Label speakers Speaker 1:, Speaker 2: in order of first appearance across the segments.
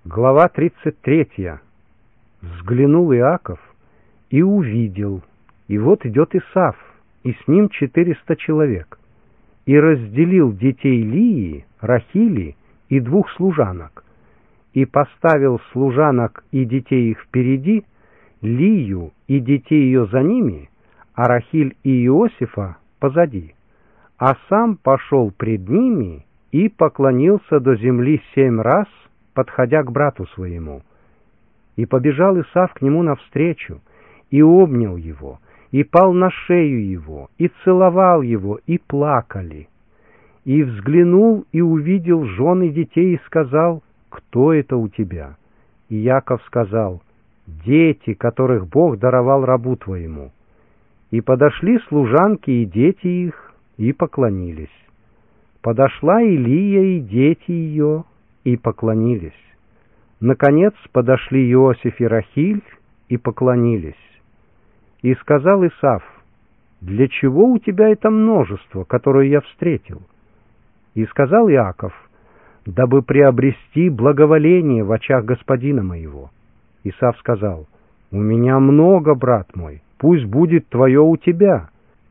Speaker 1: Глава 33. Взглянул Иаков и увидел, и вот идет Исав, и с ним 400 человек, и разделил детей Лии, Рахили и 2 служанок, и поставил служанок и детей их впереди, Лию и детей ее за ними, а Рахиль и Иосифа позади, а сам пошел пред ними и поклонился до земли 7 раз, подходя к брату своему. И побежал Исав к нему навстречу, и обнял его, и пал на шею его, и целовал его, и плакали. И взглянул, и увидел жен и детей, и сказал: «Кто это у тебя?» И Яков сказал: «Дети, которых Бог даровал рабу твоему». И подошли служанки и дети их, и поклонились. Подошла и Лия и дети ее, и поклонились. Наконец подошли Иосиф и Рахиль, и поклонились. И сказал Исав: «Для чего у тебя это множество, которое я встретил?» И сказал Иаков: «Дабы приобрести благоволение в очах господина моего». Исав сказал: «У меня много, брат мой, пусть будет твое у тебя».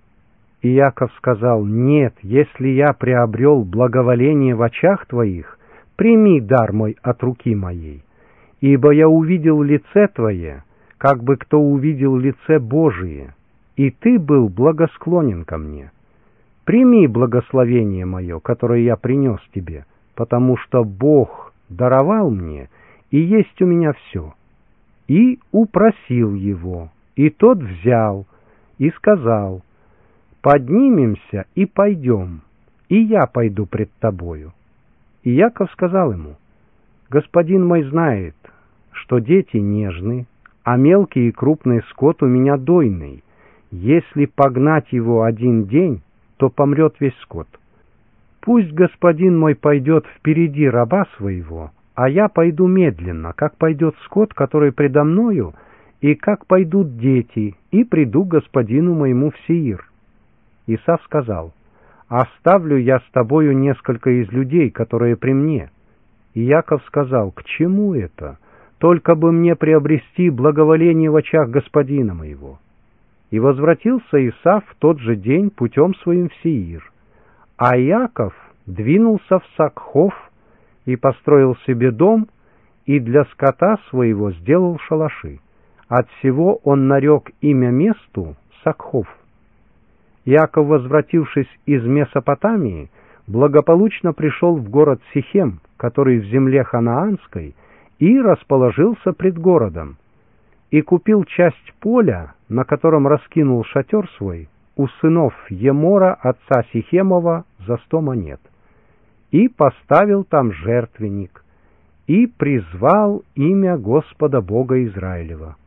Speaker 1: И Иаков сказал: «Нет, если я приобрел благоволение в очах твоих, прими дар мой от руки моей, ибо я увидел лице твое, как бы кто увидел лице Божие, и ты был благосклонен ко мне. Прими благословение мое, которое я принес тебе, потому что Бог даровал мне, и есть у меня все». И упросил его, и тот взял, и сказал: «Поднимемся и пойдем, и я пойду пред тобою». И Яков сказал ему: «Господин мой знает, что дети нежны, а мелкий и крупный скот у меня дойный. Если погнать его 1 день, то помрет весь скот. Пусть господин мой пойдет впереди раба своего, а я пойду медленно, как пойдет скот, который предо мною, и как пойдут дети, и приду к господину моему в Сеир». Исав сказал: «Оставлю я с тобою несколько из людей, которые при мне». И Яков сказал: «К чему это? Только бы мне приобрести благоволение в очах господина моего». И возвратился Исав в тот же день путем своим в Сеир. А Яков двинулся в Сакхов и построил себе дом, и для скота своего сделал шалаши. Отсего он нарек имя месту Сакхов. Иаков, возвратившись из Месопотамии, благополучно пришел в город Сихем, который в земле ханаанской, и расположился пред городом, и купил часть поля, на котором раскинул шатер свой, у сынов Емора, отца Сихемова, за 100 монет, и поставил там жертвенник, и призвал имя Господа Бога Израилева.